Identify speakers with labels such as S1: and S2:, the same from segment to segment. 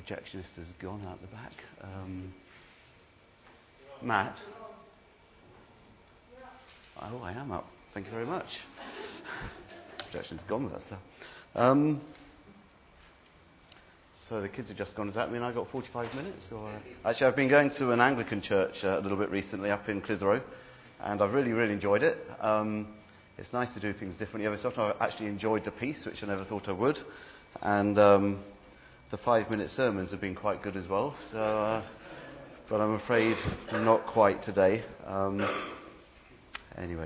S1: projectionist has gone out the back. Matt? Oh, I am up. Thank you very much. Projection's gone with that stuff. So the kids have just gone. Does that mean I got 45 minutes? Or actually, I've been going to an Anglican church a little bit recently up in Clitheroe, and I've really, really enjoyed it. It's nice to do things differently every so often. I've actually enjoyed the peace, which I never thought I would, and the 5-minute sermons have been quite good as well. So, but I'm afraid not quite today. Anyway.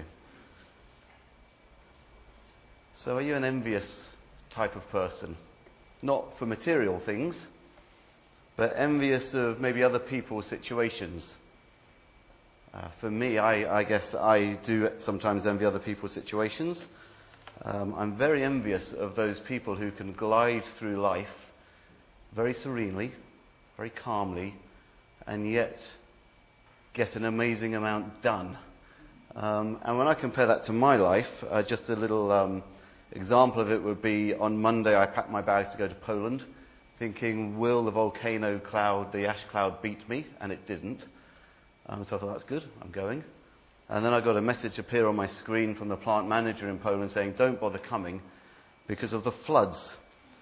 S1: So are you an envious type of person? Not for material things, but envious of maybe other people's situations. For me, I guess I do sometimes envy other people's situations. I'm very envious of those people who can glide through life very serenely, very calmly, and yet get an amazing amount done. And when I compare that to my life, just a little example of it would be on Monday I packed my bags to go to Poland, thinking, will the volcano cloud, the ash cloud, beat me? And it didn't. So I thought, that's good, I'm going. And then I got a message appear on my screen from the plant manager in Poland saying, don't bother coming because of the floods.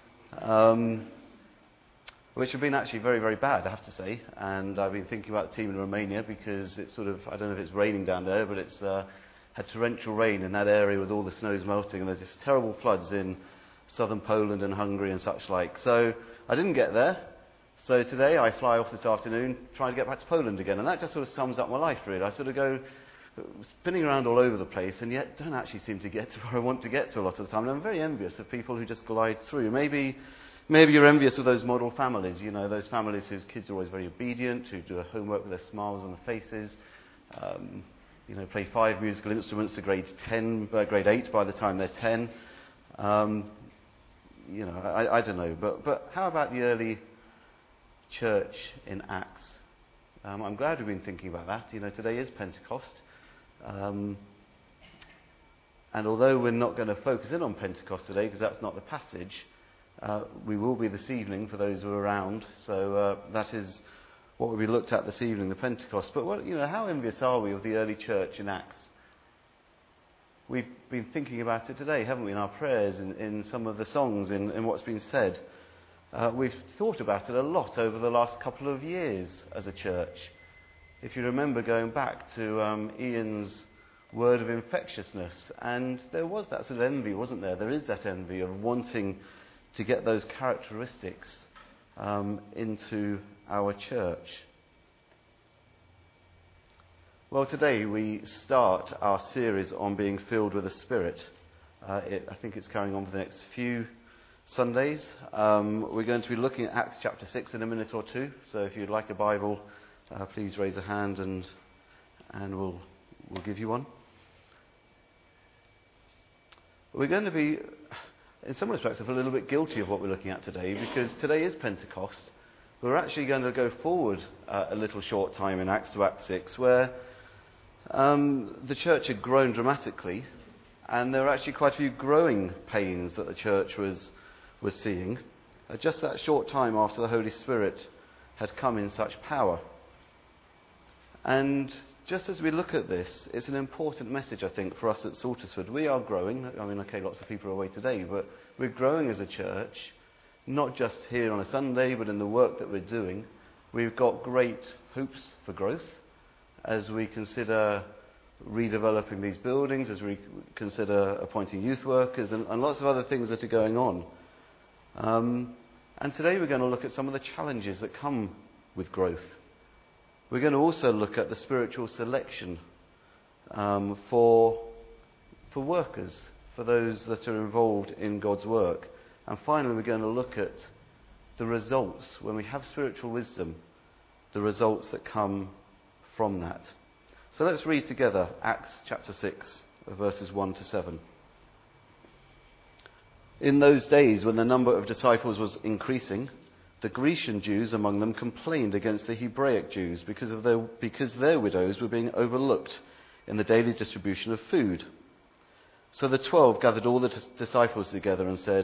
S1: Which have been actually very, very bad, I have to say. And I've been thinking about the team in Romania because it's sort of, I don't know if it's raining down there, but it's had torrential rain in that area with all the snows melting, and there's just terrible floods in southern Poland and Hungary and such like. So I didn't get there. So today I fly off this afternoon trying to get back to Poland again, and that just sort of sums up my life really. I sort of go spinning around all over the place and yet don't actually seem to get to where I want to get to a lot of the time. And I'm very envious of people who just glide through. Maybe you're envious of those model families, you know, those families whose kids are always very obedient, who do their homework with their smiles on their faces, play 5 musical instruments to grade 8 by the time they're 10. I don't know. But how about the early church in Acts? I'm glad we've been thinking about that. You know, today is Pentecost. And although we're not going to focus in on Pentecost today, because that's not the passage, we will be this evening for those who are around. So that is what will be looked at this evening, the Pentecost. But how envious are we of the early church in Acts? We've been thinking about it today, haven't we, in our prayers, in some of the songs, in what's been said. We've thought about it a lot over the last couple of years as a church. If you remember going back to Ian's word of infectiousness, and there was that sort of envy, wasn't there? There is that envy of wanting to get those characteristics into our church. Well, today we start our series on being filled with the Spirit. I think it's carrying on for the next few Sundays. We're going to be looking at Acts chapter 6 in a minute or two. So if you'd like a Bible, please raise a hand and we'll give you one. We're going to be, in some respects, I feel a little bit guilty of what we're looking at today, because today is Pentecost. We're actually going to go forward a little short time in Acts to Acts 6, where the church had grown dramatically, and there were actually quite a few growing pains that the church was seeing, just that short time after the Holy Spirit had come in such power. And just as we look at this, it's an important message, I think, for us at Saltersford. We are growing. I mean, okay, lots of people are away today, but we're growing as a church, not just here on a Sunday, but in the work that we're doing. We've got great hopes for growth as we consider redeveloping these buildings, as we consider appointing youth workers, and lots of other things that are going on. And today we're going to look at some of the challenges that come with growth. We're going to also look at the spiritual selection for workers, for those that are involved in God's work. And finally, we're going to look at the results, when we have spiritual wisdom, the results that come from that. So let's read together Acts chapter 6, verses 1 to 7. In those days, when the number of disciples was increasing, the Grecian Jews among them complained against the Hebraic Jews because their widows were being overlooked in the daily distribution of food. So the 12 gathered all the disciples together and said,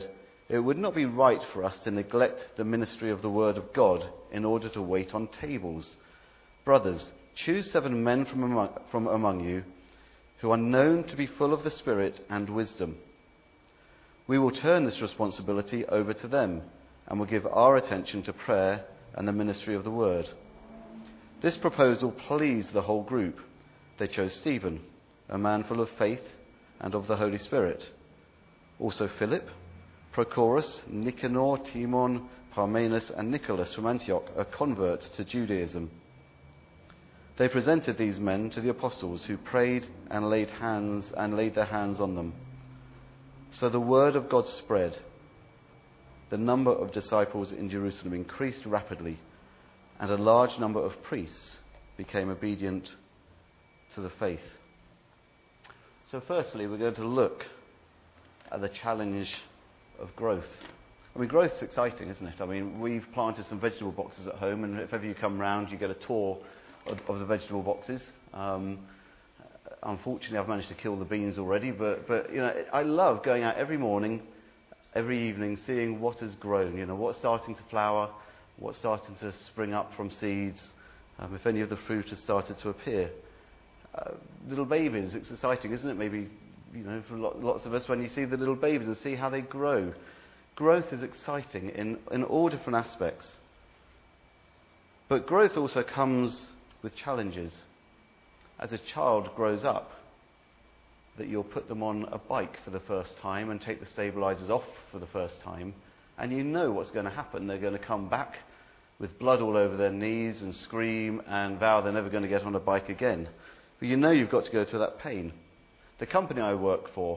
S1: it would not be right for us to neglect the ministry of the word of God in order to wait on tables. Brothers, choose 7 men from among you who are known to be full of the Spirit and wisdom. We will turn this responsibility over to them and will give our attention to prayer and the ministry of the word. This proposal pleased the whole group. They chose Stephen, a man full of faith and of the Holy Spirit. Also Philip, Prochorus, Nicanor, Timon, Parmenas, and Nicholas from Antioch, a convert to Judaism. They presented these men to the apostles, who prayed and laid their hands on them. So the word of God spread. The number of disciples in Jerusalem increased rapidly, and a large number of priests became obedient to the faith. So firstly, we're going to look at the challenge of growth. I mean, growth's exciting, isn't it? I mean, we've planted some vegetable boxes at home, and if ever you come round, you get a tour of the vegetable boxes. Unfortunately, I've managed to kill the beans already, but you know, I love going out every morning, every evening, seeing what has grown. You know, what's starting to flower, what's starting to spring up from seeds, if any of the fruit has started to appear. Little babies, it's exciting, isn't it? Maybe, you know, for lots of us, when you see the little babies and see how they grow. Growth is exciting in all different aspects. But growth also comes with challenges. As a child grows up, that you'll put them on a bike for the first time and take the stabilizers off for the first time, and you know what's going to happen. They're going to come back with blood all over their knees and scream and vow they're never going to get on a bike again. But you know you've got to go through that pain. The company I work for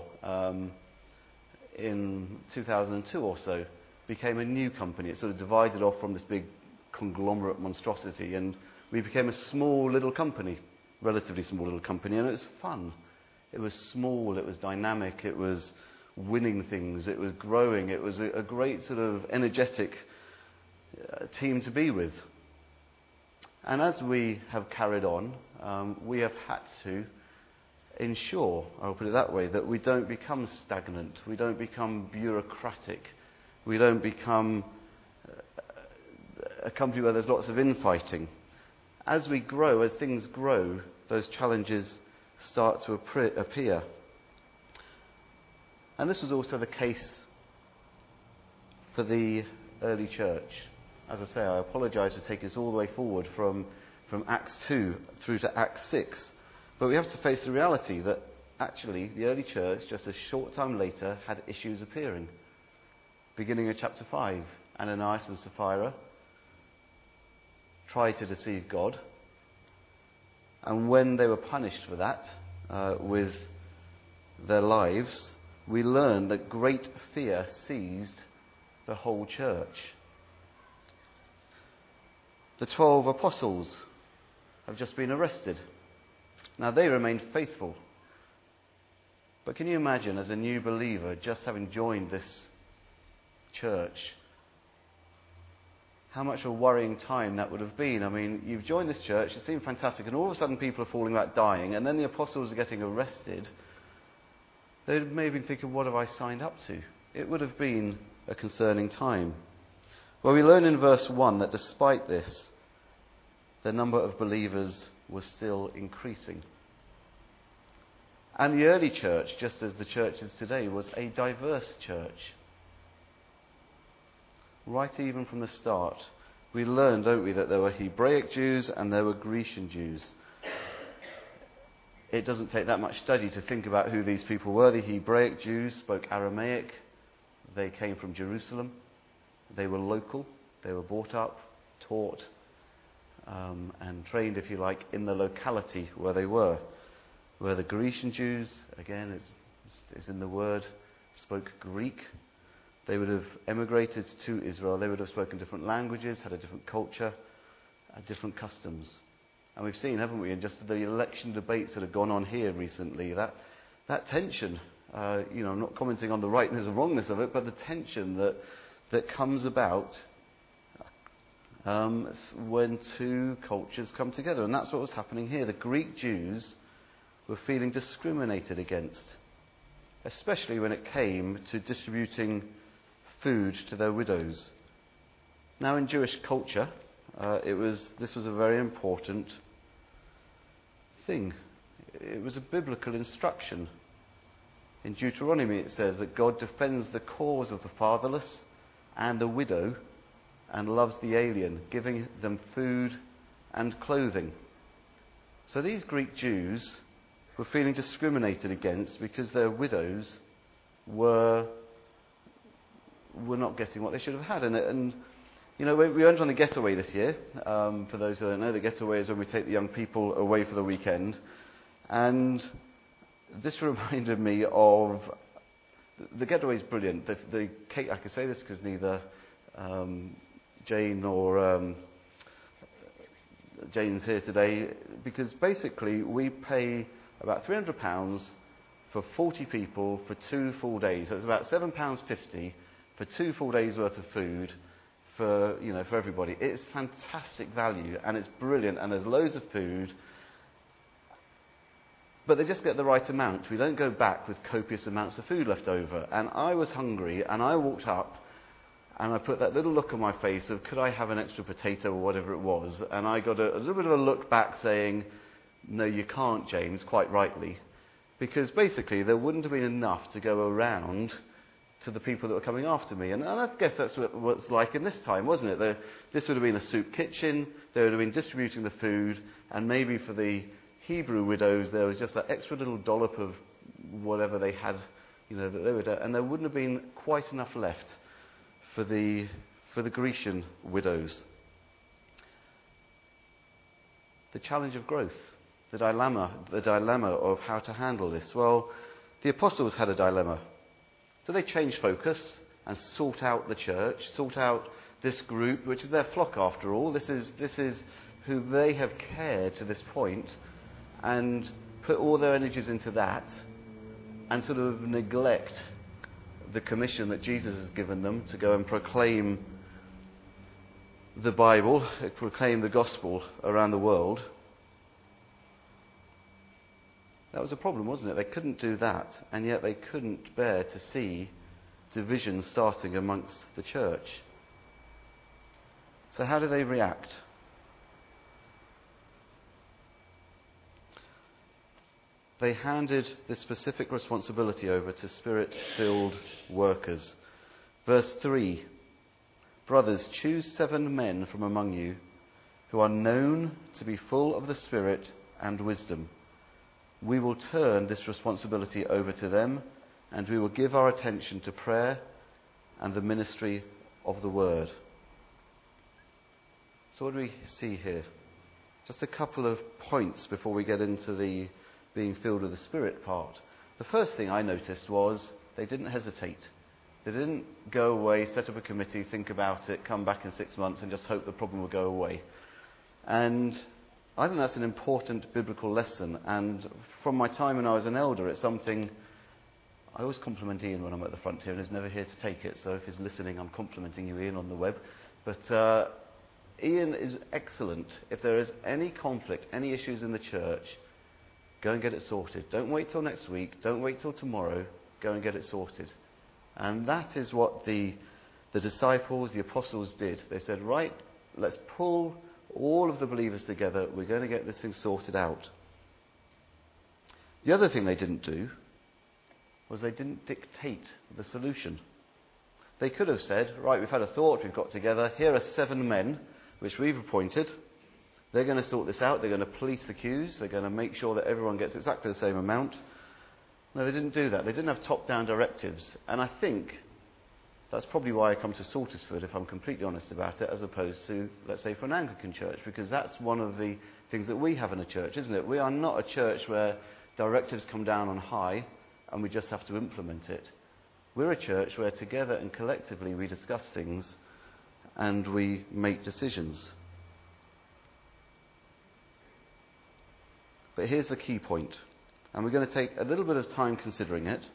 S1: in 2002 or so became a new company. It sort of divided off from this big conglomerate monstrosity, and we became a small little company, relatively small little company, and it was fun. It was small, it was dynamic, it was winning things, it was growing, it was a great sort of energetic team to be with. And as we have carried on, we have had to ensure, I'll put it that way, that we don't become stagnant, we don't become bureaucratic, we don't become a company where there's lots of infighting. As we grow, as things grow, those challenges start to appear. And this was also the case for the early church. As I say, I apologise for taking us all the way forward from Acts 2 through to Acts 6. But we have to face the reality that actually the early church, just a short time later, had issues appearing. Beginning of chapter 5, Ananias and Sapphira tried to deceive God. And when they were punished for that, with their lives, we learn that great fear seized the whole church. The 12 apostles have just been arrested. Now, they remained faithful. But can you imagine, as a new believer, just having joined this church, how much of a worrying time that would have been? I mean, you've joined this church, it seemed fantastic, and all of a sudden people are falling out dying, and then the apostles are getting arrested. They may have been thinking, what have I signed up to? It would have been a concerning time. Well, we learn in verse 1 that despite this, the number of believers was still increasing. And the early church, just as the church is today, was a diverse church. Right even from the start, we learn, don't we, that there were Hebraic Jews and there were Grecian Jews. It doesn't take that much study to think about who these people were. The Hebraic Jews spoke Aramaic. They came from Jerusalem. They were local. They were brought up, taught, and trained, if you like, in the locality where they were. Where the Grecian Jews, again, it's in the word, spoke Greek. They would have emigrated to Israel. They would have spoken different languages, had a different culture, different customs. And we've seen, haven't we, in just the election debates that have gone on here recently, that tension, I'm not commenting on the rightness or wrongness of it, but the tension that comes about when two cultures come together. And that's what was happening here. The Greek Jews were feeling discriminated against, especially when it came to distributing food to their widows. Now, in Jewish culture, this was a very important thing. It was a biblical instruction. In Deuteronomy it says that God defends the cause of the fatherless and the widow and loves the alien, giving them food and clothing. So these Greek Jews were feeling discriminated against because their widows were not getting what they should have had. And you know, we went on a getaway this year. For those who don't know, the getaway is when we take the young people away for the weekend. And this reminded me of... The getaway is brilliant. The cake, I can say this because neither Jane or Jane's here today. Because basically we pay about £300 for 40 people for 2 full days. So it's about £7.50 for 2 full days worth of food for everybody. It's fantastic value and it's brilliant and there's loads of food. But they just get the right amount. We don't go back with copious amounts of food left over. And I was hungry, and I walked up, and I put that little look on my face of, could I have an extra potato or whatever it was? And I got a little bit of a look back saying, no, you can't, James, quite rightly. Because basically, there wouldn't have been enough to go around to the people that were coming after me. And I guess that's what it's like in this time, wasn't it? This would have been a soup kitchen, they would have been distributing the food, and maybe for the Hebrew widows, there was just that extra little dollop of whatever they had, that they would, and there wouldn't have been quite enough left for the Grecian widows. The challenge of growth, the dilemma of how to handle this. Well, the apostles had a dilemma. So they changed focus and sought out the church, sought out this group, which is their flock after all. This is who they have cared to this point, and put all their energies into that and sort of neglect the commission that Jesus has given them to go and proclaim the Bible, proclaim the gospel around the world. That was a problem, wasn't it? They couldn't do that, and yet they couldn't bear to see division starting amongst the church. So how do they react? They handed this specific responsibility over to Spirit-filled workers. Verse 3, brothers, choose 7 men from among you who are known to be full of the Spirit and wisdom. We will turn this responsibility over to them, and we will give our attention to prayer and the ministry of the word. So what do we see here? Just a couple of points before we get into the being filled with the Spirit part. The first thing I noticed was they didn't hesitate. They didn't go away, set up a committee, think about it, come back in 6 months and just hope the problem will go away. And I think that's an important biblical lesson. And from my time when I was an elder, it's something... I always compliment Ian when I'm at the front here, and he's never here to take it. So if he's listening, I'm complimenting you, Ian, on the web. But Ian is excellent. If there is any conflict, any issues in the church, go and get it sorted. Don't wait till next week. Don't wait till tomorrow. Go and get it sorted. And that is what the disciples, the apostles did. They said, right, let's pull all of the believers together. We're going to get this thing sorted out. The other thing they didn't do was they didn't dictate the solution. They could have said, right, we've had a thought, we've got together. Here are 7 men, which we've appointed. They're going to sort this out. They're going to police the queues. They're going to make sure that everyone gets exactly the same amount. No, they didn't do that. They didn't have top-down directives. And I think that's probably why I come to Saltersford, if I'm completely honest about it, as opposed to, let's say, for an Anglican church, because that's one of the things that we have in a church, isn't it? We are not a church where directives come down on high and we just have to implement it. We're a church where together and collectively we discuss things and we make decisions. But here's the key point, and we're going to take a little bit of time considering it.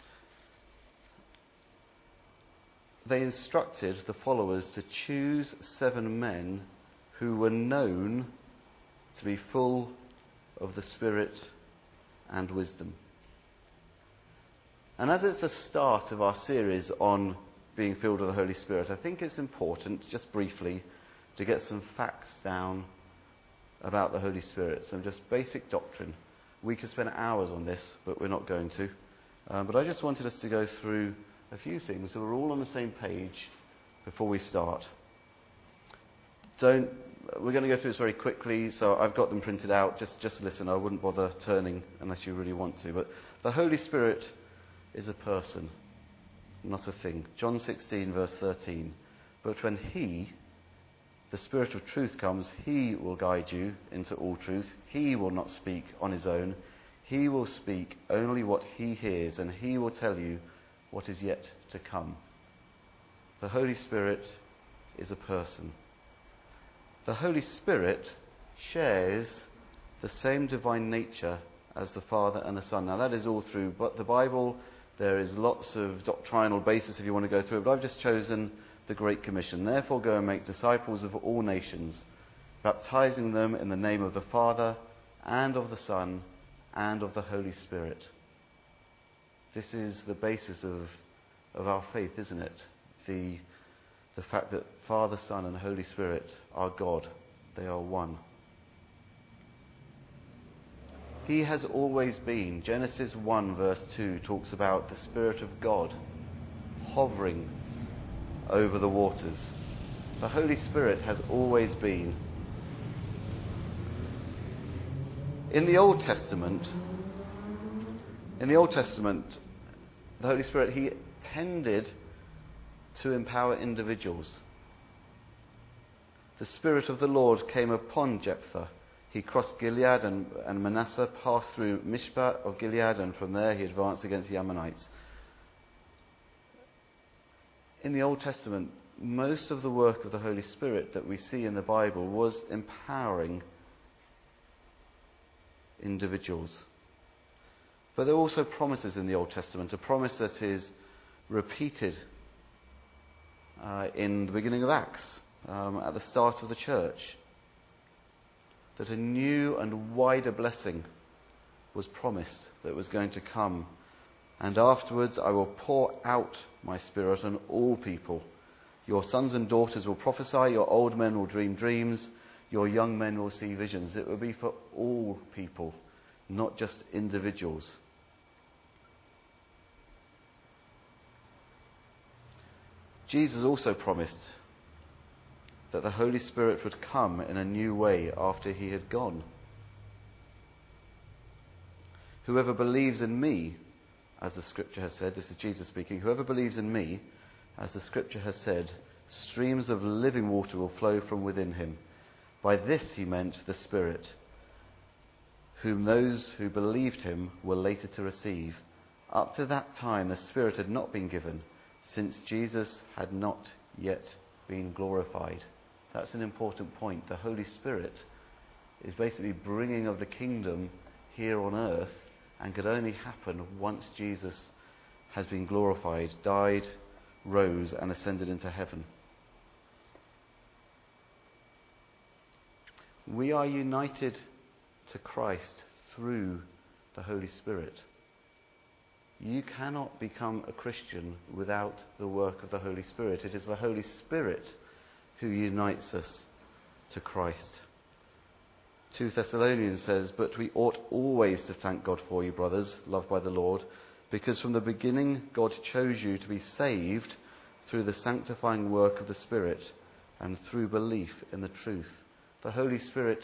S1: They instructed the followers to choose 7 men who were known to be full of the Spirit and wisdom. And as it's the start of our series on being filled with the Holy Spirit, I think it's important, just briefly, to get some facts down about the Holy Spirit, some just basic doctrine. We could spend hours on this, but we're not going to. But I just wanted us to go through a few things so we're all on the same page before we start. We're going to go through this very quickly, so I've got them printed out. Just listen. I wouldn't bother turning unless you really want to. But the Holy Spirit is a person, not a thing. John 16, verse 13. But when He, the Spirit of truth, comes, He will guide you into all truth. He will not speak on His own. He will speak only what He hears, and He will tell you what is yet to come. The Holy Spirit is a person. The Holy Spirit shares the same divine nature as the Father and the Son. Now that is all through but the Bible. There is lots of doctrinal basis if you want to go through it, but I've just chosen the Great Commission. Therefore go and make disciples of all nations, baptizing them in the name of the Father and of the Son and of the Holy Spirit. This is the basis of our faith, isn't it? The fact that Father, Son and Holy Spirit are God. They are one. He has always been. Genesis 1 verse 2 talks about the Spirit of God hovering over the waters. The Holy Spirit has always been. In the Old Testament, the Holy Spirit, He tended to empower individuals. The Spirit of the Lord came upon Jephthah. He crossed Gilead and Manasseh, passed through Mishpah of Gilead, and from there he advanced against the Ammonites. In the Old Testament, most of the work of the Holy Spirit that we see in the Bible was empowering individuals. But there are also promises in the Old Testament, a promise that is repeated in the beginning of Acts, at the start of the church, that a new and wider blessing was promised that was going to come. And afterwards I will pour out my Spirit on all people. Your sons and daughters will prophesy, your old men will dream dreams, your young men will see visions. It will be for all people, not just individuals. Jesus also promised that the Holy Spirit would come in a new way after He had gone. Whoever believes in me, as the Scripture has said, this is Jesus speaking, whoever believes in me, as the Scripture has said, streams of living water will flow from within him. By this He meant the Spirit, whom those who believed Him were later to receive. Up to that time the Spirit had not been given, since Jesus had not yet been glorified. That's an important point. The Holy Spirit is basically bringing of the kingdom here on earth, and could only happen once Jesus has been glorified, died, rose and ascended into heaven. We are united to Christ through the Holy Spirit. You cannot become a Christian without the work of the Holy Spirit. It is the Holy Spirit who unites us to Christ. 2 Thessalonians says, "But we ought always to thank God for you, brothers, loved by the Lord, because from the beginning God chose you to be saved through the sanctifying work of the Spirit and through belief in the truth." The Holy Spirit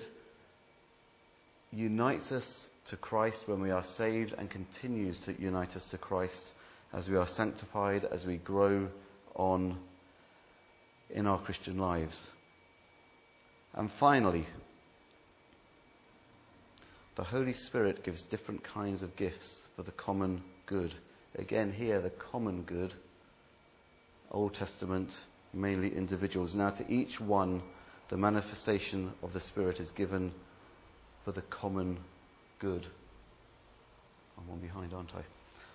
S1: unites us to Christ when we are saved, and continues to unite us to Christ as we are sanctified, as we grow on in our Christian lives. And finally, the Holy Spirit gives different kinds of gifts for the common good. Again, here, the common good, Old Testament, mainly individuals. Now, to each one, the manifestation of the Spirit is given for the common good. I'm one behind, aren't I?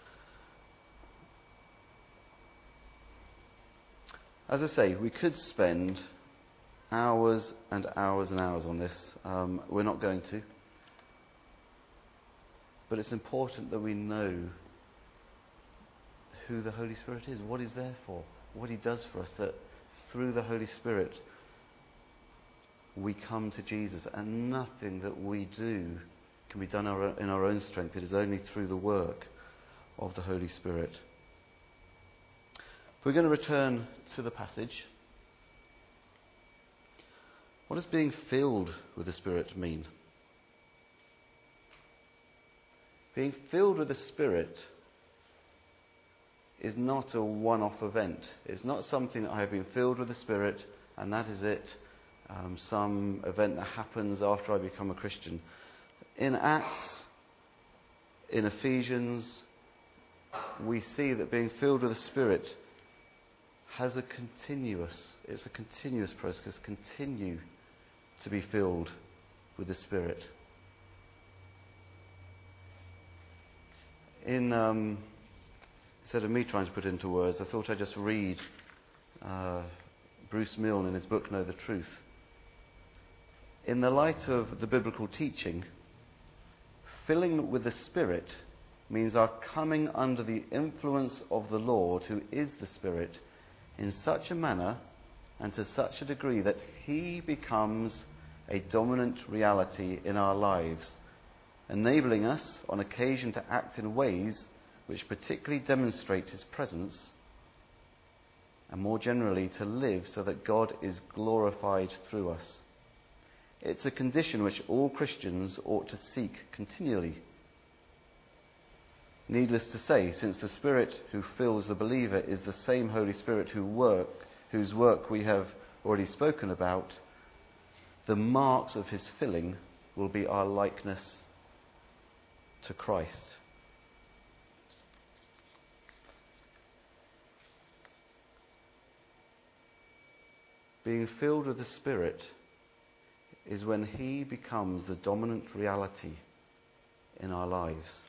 S1: As I say, we could spend hours and hours and hours on this. We're not going to. But it's important that we know who the Holy Spirit is, what He's there for. what he does for us, that through the Holy Spirit we come to Jesus, and nothing that we do can be done in our own strength. It is only through the work of the Holy Spirit. We're going to return to the passage. What does being filled with the Spirit mean? Being filled with the Spirit is not a one-off event. It's not something that I have been filled with the Spirit and that is it. Some event that happens after I become a Christian. In Acts, in Ephesians, we see that being filled with the Spirit has it's a continuous process. Continue to be filled with the Spirit. Instead of me trying to put it into words, I thought I'd just read Bruce Milne in his book, Know the Truth. In the light of the biblical teaching, filling with the Spirit means our coming under the influence of the Lord, who is the Spirit, in such a manner and to such a degree that he becomes a dominant reality in our lives, enabling us on occasion to act in ways which particularly demonstrate his presence, and more generally to live so that God is glorified through us. It's a condition which all Christians ought to seek continually. Needless to say, since the Spirit who fills the believer is the same Holy Spirit whose work we have already spoken about, the marks of his filling will be our likeness to Christ. Being filled with the Spirit is when he becomes the dominant reality in our lives.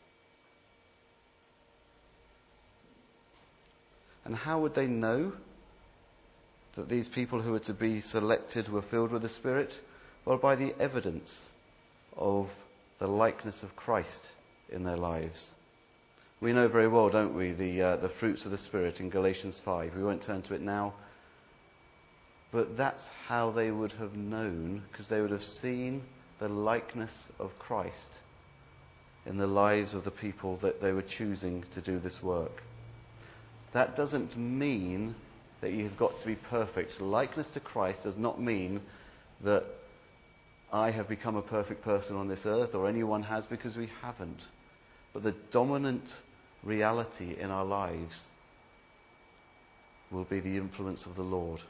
S1: And how would they know that these people who were to be selected were filled with the Spirit? Well, by the evidence of the likeness of Christ in their lives. We know very well, don't we, the fruits of the Spirit in Galatians 5. We won't turn to it now. But that's how they would have known, because they would have seen the likeness of Christ in the lives of the people that they were choosing to do this work. That doesn't mean that you've got to be perfect. Likeness to Christ does not mean that I have become a perfect person on this earth, or anyone has, because we haven't. But the dominant reality in our lives will be the influence of the Lord.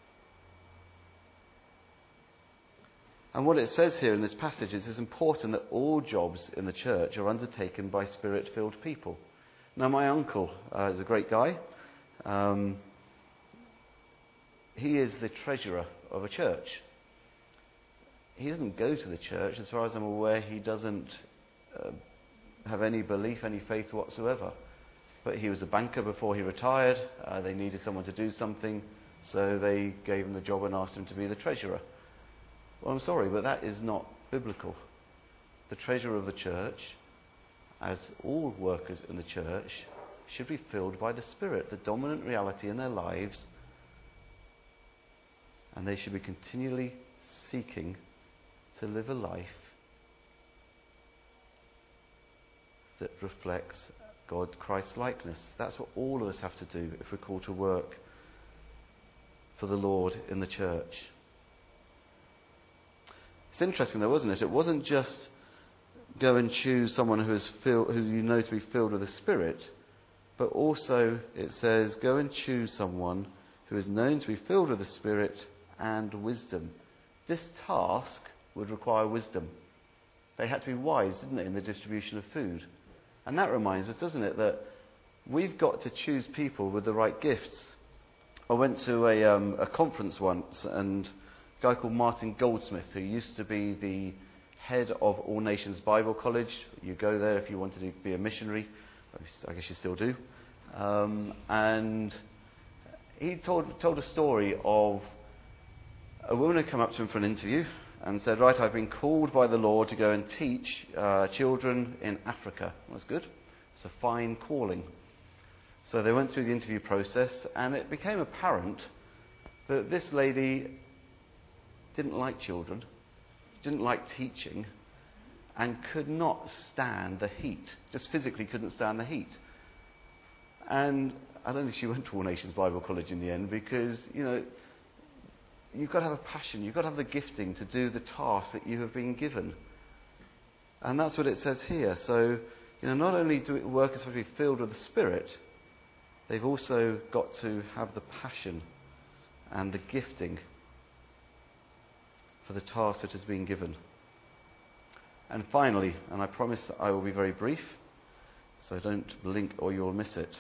S1: And what it says here in this passage is it's important that all jobs in the church are undertaken by Spirit-filled people. Now, my uncle is a great guy. He is the treasurer of a church. He doesn't go to the church. As far as I'm aware, he doesn't have any belief, any faith whatsoever. But he was a banker before he retired. They needed someone to do something, so they gave him the job and asked him to be the treasurer. Well, I'm sorry, but that is not biblical. The treasurer of the church, as all workers in the church, should be filled by the Spirit, the dominant reality in their lives, and they should be continually seeking to live a life that reflects Christ's likeness. That's what all of us have to do if we're called to work for the Lord in the church. It's interesting though, wasn't it? It wasn't just go and choose someone who you know to be filled with the Spirit, but also it says go and choose someone who is known to be filled with the Spirit and wisdom. This task would require wisdom. They had to be wise, didn't they, in the distribution of food. And that reminds us, doesn't it, that we've got to choose people with the right gifts. I went to a conference once, and a guy called Martin Goldsmith, who used to be the head of All Nations Bible College. You go there if you wanted to be a missionary. I guess you still do. And he told a story of a woman who came up to him for an interview and said, right, I've been called by the Lord to go and teach children in Africa. That's good. It's a fine calling. So they went through the interview process, and it became apparent that this lady didn't like children, didn't like teaching, and could not stand the heat. Just physically couldn't stand the heat. And I don't think she went to All Nations Bible College in the end, because, you've got to have a passion, you've got to have the gifting to do the task that you have been given. And that's what it says here. So, not only do workers have to be filled with the Spirit, they've also got to have the passion and the gifting for the task that has been given. And finally, and I promise that I will be very brief, so don't blink or you'll miss it.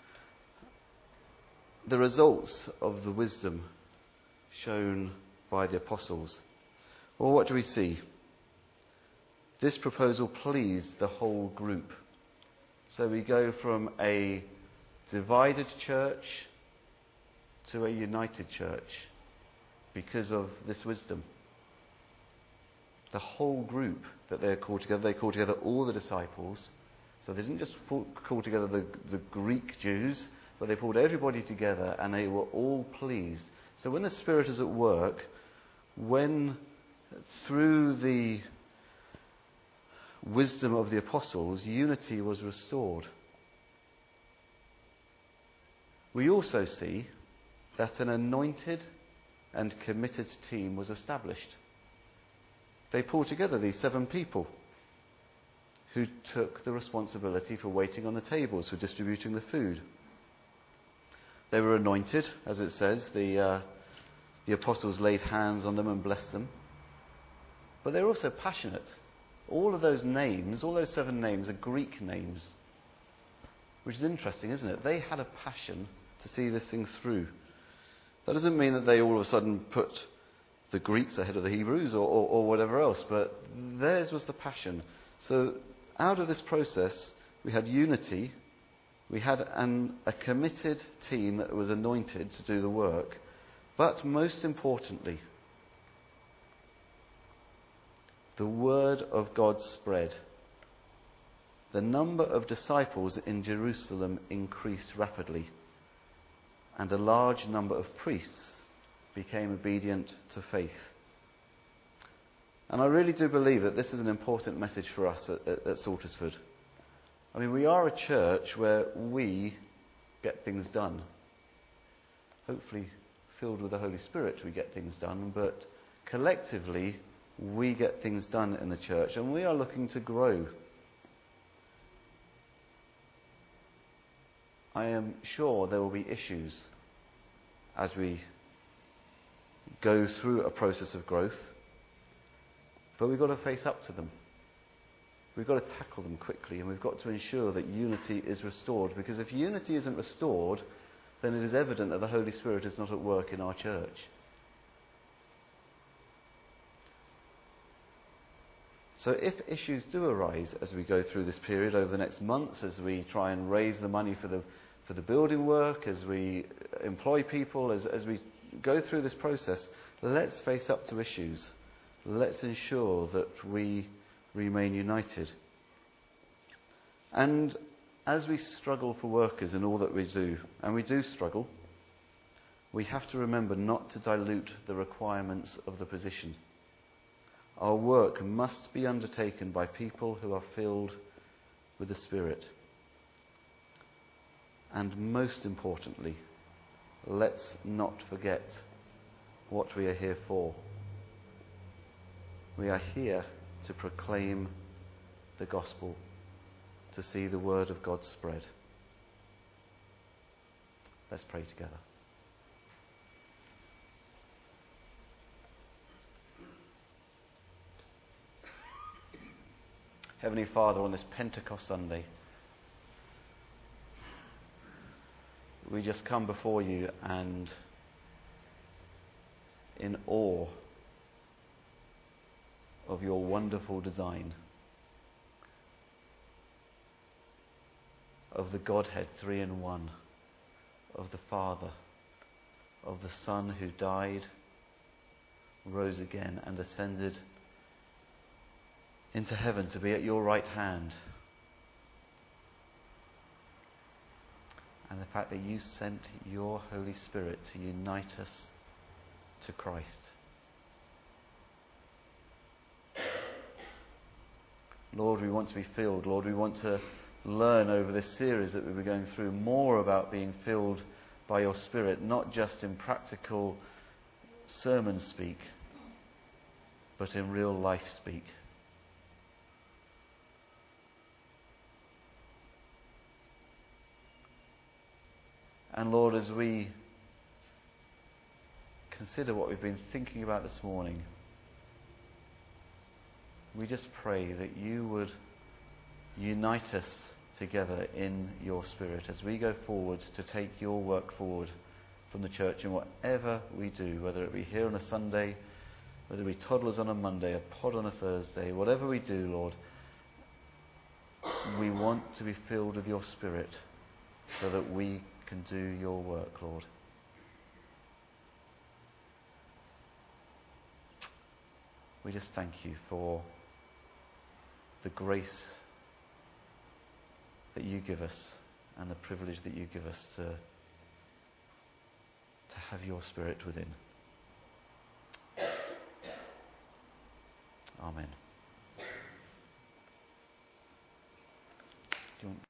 S1: The results of the wisdom shown by the apostles. Well, what do we see? This proposal pleased the whole group. So we go from a divided church to a united church because of this wisdom. The whole group that they called together all the disciples. So they didn't just call together the Greek Jews, but they pulled everybody together, and they were all pleased. So when the Spirit is at work, when through the wisdom of the apostles, unity was restored. We also see that an anointed and committed team was established. They pulled together these 7 people who took the responsibility for waiting on the tables, for distributing the food. They were anointed, as it says. The apostles laid hands on them and blessed them. But they were also passionate. All of those names, all those 7 names, are Greek names, which is interesting, isn't it? They had a passion to see this thing through. That doesn't mean that they all of a sudden put the Greeks ahead of the Hebrews or whatever else, but theirs was the passion. So out of this process, we had unity, we had a committed team that was anointed to do the work, but most importantly, the word of God spread. The number of disciples in Jerusalem increased rapidly, and a large number of priests became obedient to faith. And I really do believe that this is an important message for us at Saltersford. I mean, we are a church where we get things done. Hopefully filled with the Holy Spirit we get things done, but collectively we get things done in the church, and we are looking to grow. I am sure there will be issues as we go through a process of growth, but we've got to face up to them. We've got to tackle them quickly, and we've got to ensure that unity is restored, because if unity isn't restored, then it is evident that the Holy Spirit is not at work in our church. So if issues do arise as we go through this period over the next months, as we try and raise the money for the building work, as we employ people, as we go through this process, let's face up to issues. Let's ensure that we remain united. And as we struggle for workers in all that we do, and we do struggle, we have to remember not to dilute the requirements of the position. Our work must be undertaken by people who are filled with the Spirit. And most importantly, let's not forget what we are here for. We are here to proclaim the gospel, to see the word of God spread. Let's pray together. Heavenly Father, on this Pentecost Sunday, we just come before you and in awe of your wonderful design, of the Godhead 3 in 1, of the Father, of the Son who died, rose again and ascended into heaven to be at your right hand. and the fact that you sent your Holy Spirit to unite us to Christ. Lord, we want to be filled. Lord, we want to learn over this series that we've been going through more about being filled by your Spirit, not just in practical sermon speak, but in real life speak. And Lord, as we consider what we've been thinking about this morning, we just pray that you would unite us together in your Spirit as we go forward to take your work forward from the church in whatever we do, whether it be here on a Sunday, whether it be toddlers on a Monday, a pod on a Thursday, whatever we do, Lord, we want to be filled with your Spirit so that we can do your work, Lord. We just thank you for the grace that you give us and the privilege that you give us to have your Spirit within. Amen.